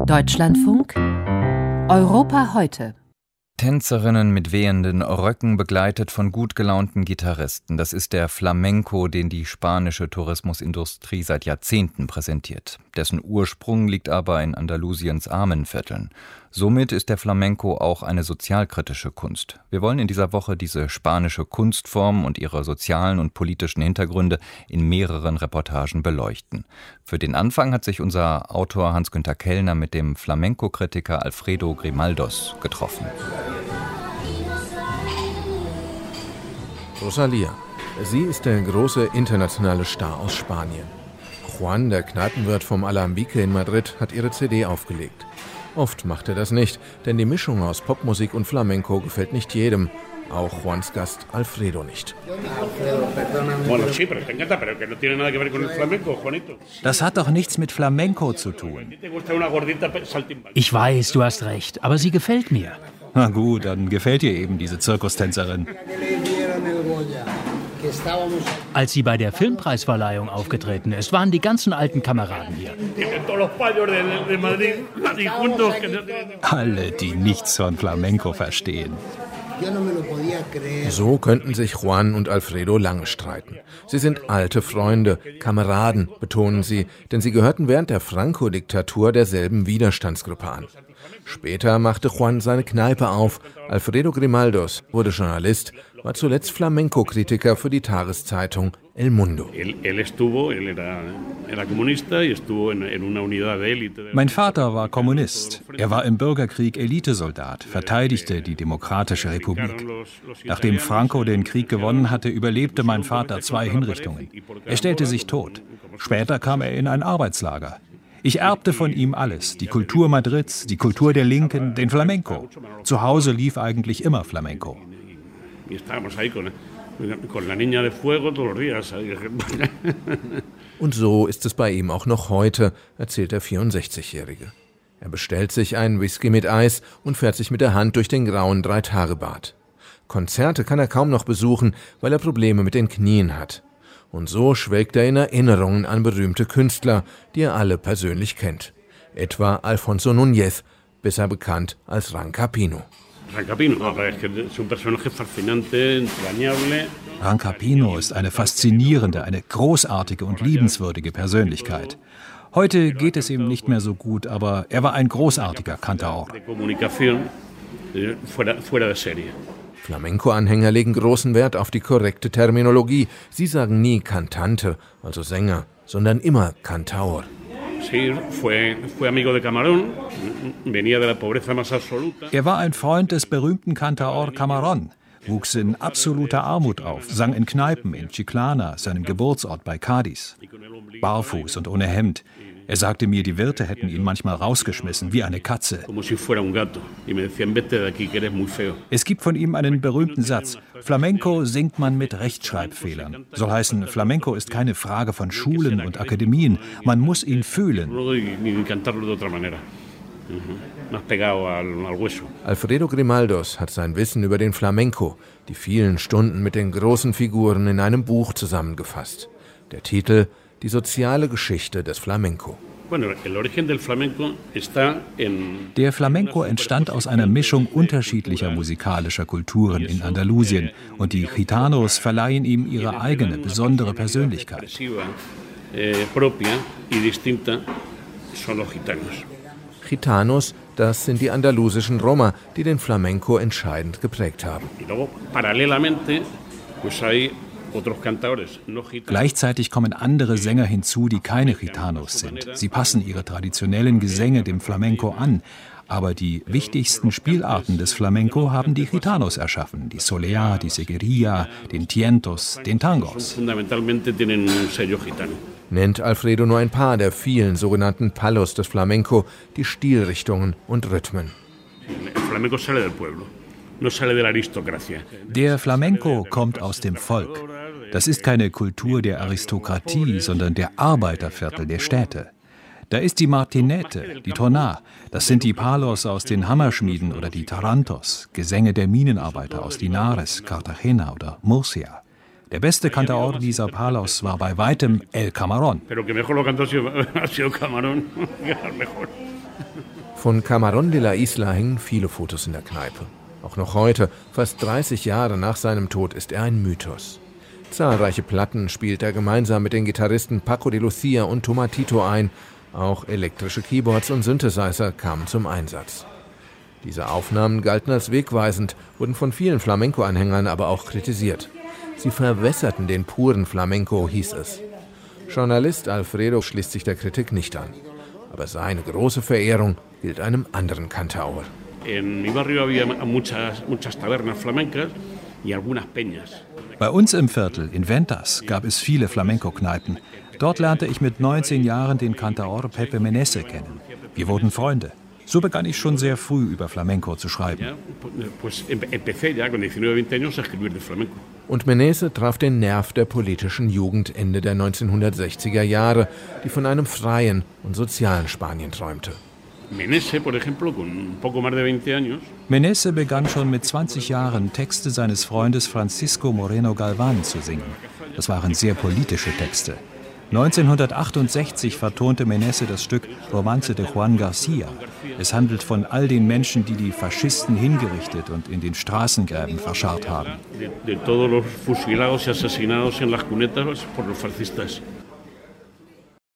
Deutschlandfunk Europa heute. Tänzerinnen mit wehenden Röcken, begleitet von gut gelaunten Gitarristen. Das ist der Flamenco, den die spanische Tourismusindustrie seit Jahrzehnten präsentiert. Dessen Ursprung liegt aber in Andalusiens Armenvierteln. Somit ist der Flamenco auch eine sozialkritische Kunst. Wir wollen in dieser Woche diese spanische Kunstform und ihre sozialen und politischen Hintergründe in mehreren Reportagen beleuchten. Für den Anfang hat sich unser Autor Hans-Günther Kellner mit dem Flamenco-Kritiker Alfredo Grimaldos getroffen. Rosalía. Sie ist der große internationale Star aus Spanien. Juan, der Kneipenwirt vom Alambique in Madrid, hat ihre CD aufgelegt. Oft macht er das nicht, denn die Mischung aus Popmusik und Flamenco gefällt nicht jedem. Auch Juans Gast Alfredo nicht. Das hat doch nichts mit Flamenco zu tun. Ich weiß, du hast recht, aber sie gefällt mir. Na gut, dann gefällt dir eben diese Zirkustänzerin. Als sie bei der Filmpreisverleihung aufgetreten ist, waren die ganzen alten Kameraden hier. Alle, die nichts von Flamenco verstehen. So könnten sich Juan und Alfredo lange streiten. Sie sind alte Freunde, Kameraden, betonen sie, denn sie gehörten während der Franco-Diktatur derselben Widerstandsgruppe an. Später machte Juan seine Kneipe auf. Alfredo Grimaldos wurde Journalist, war zuletzt Flamenco-Kritiker für die Tageszeitung El Mundo. Mein Vater war Kommunist. Er war im Bürgerkrieg Elitesoldat, verteidigte die Demokratische Republik. Nachdem Franco den Krieg gewonnen hatte, überlebte mein Vater 2 Hinrichtungen. Er stellte sich tot. Später kam er in ein Arbeitslager. Ich erbte von ihm alles, die Kultur Madrids, die Kultur der Linken, den Flamenco. Zu Hause lief eigentlich immer Flamenco. Und so ist es bei ihm auch noch heute, erzählt der 64-Jährige. Er bestellt sich einen Whisky mit Eis und fährt sich mit der Hand durch den grauen 3-Tage-Bart. Konzerte kann er kaum noch besuchen, weil er Probleme mit den Knien hat. Und so schwelgt er in Erinnerungen an berühmte Künstler, die er alle persönlich kennt. Etwa Alfonso Núñez, besser bekannt als Ranka Pino. Ranka Pino ist eine faszinierende, eine großartige und liebenswürdige Persönlichkeit. Heute geht es ihm nicht mehr so gut, aber er war ein großartiger Cantaor. Flamenco-Anhänger legen großen Wert auf die korrekte Terminologie. Sie sagen nie Cantante, also Sänger, sondern immer Cantaor. Er war ein Freund des berühmten Cantaor Camarón, wuchs in absoluter Armut auf, sang in Kneipen in Chiclana, seinem Geburtsort bei Cádiz. Barfuß und ohne Hemd. Er sagte mir, die Wirte hätten ihn manchmal rausgeschmissen, wie eine Katze. Es gibt von ihm einen berühmten Satz: Flamenco singt man mit Rechtschreibfehlern. Soll heißen, Flamenco ist keine Frage von Schulen und Akademien. Man muss ihn fühlen. Alfredo Grimaldos hat sein Wissen über den Flamenco, die vielen Stunden mit den großen Figuren, in einem Buch zusammengefasst. Der Titel: Die soziale Geschichte des Flamenco. Der Flamenco entstand aus einer Mischung unterschiedlicher musikalischer Kulturen in Andalusien und die Gitanos verleihen ihm ihre eigene, besondere Persönlichkeit. Gitanos, das sind die andalusischen Roma, die den Flamenco entscheidend geprägt haben. Gleichzeitig kommen andere Sänger hinzu, die keine Gitanos sind. Sie passen ihre traditionellen Gesänge dem Flamenco an. Aber die wichtigsten Spielarten des Flamenco haben die Gitanos erschaffen. Die Soleá, die Seguería, den Tientos, den Tangos. Nennt Alfredo nur ein paar der vielen sogenannten Palos des Flamenco, die Stilrichtungen und Rhythmen. Der Flamenco kommt aus dem Volk. Das ist keine Kultur der Aristokratie, sondern der Arbeiterviertel der Städte. Da ist die Martinete, die Toná, das sind die Palos aus den Hammerschmieden oder die Tarantos, Gesänge der Minenarbeiter aus Linares, Cartagena oder Murcia. Der beste Cantaor dieser Palos war bei weitem El Camarón. Von Camarón de la Isla hängen viele Fotos in der Kneipe. Auch noch heute, fast 30 Jahre nach seinem Tod, ist er ein Mythos. Zahlreiche Platten spielt er gemeinsam mit den Gitarristen Paco de Lucia und Tomatito ein. Auch elektrische Keyboards und Synthesizer kamen zum Einsatz. Diese Aufnahmen galten als wegweisend, wurden von vielen Flamenco-Anhängern aber auch kritisiert. Sie verwässerten den puren Flamenco, hieß es. Journalist Alfredo schließt sich der Kritik nicht an. Aber seine große Verehrung gilt einem anderen Cantaor. Bei uns im Viertel, in Ventas, gab es viele Flamenco-Kneipen. Dort lernte ich mit 19 Jahren den Cantaor Pepe Menezes kennen. Wir wurden Freunde. So begann ich schon sehr früh über Flamenco zu schreiben. Und Menezes traf den Nerv der politischen Jugend Ende der 1960er Jahre, die von einem freien und sozialen Spanien träumte. Menezes begann schon mit 20 Jahren, Texte seines Freundes Francisco Moreno Galván zu singen. Das waren sehr politische Texte. 1968 vertonte Menezes das Stück Romance de Juan García. Es handelt von all den Menschen, die die Faschisten hingerichtet und in den Straßengräben verscharrt haben.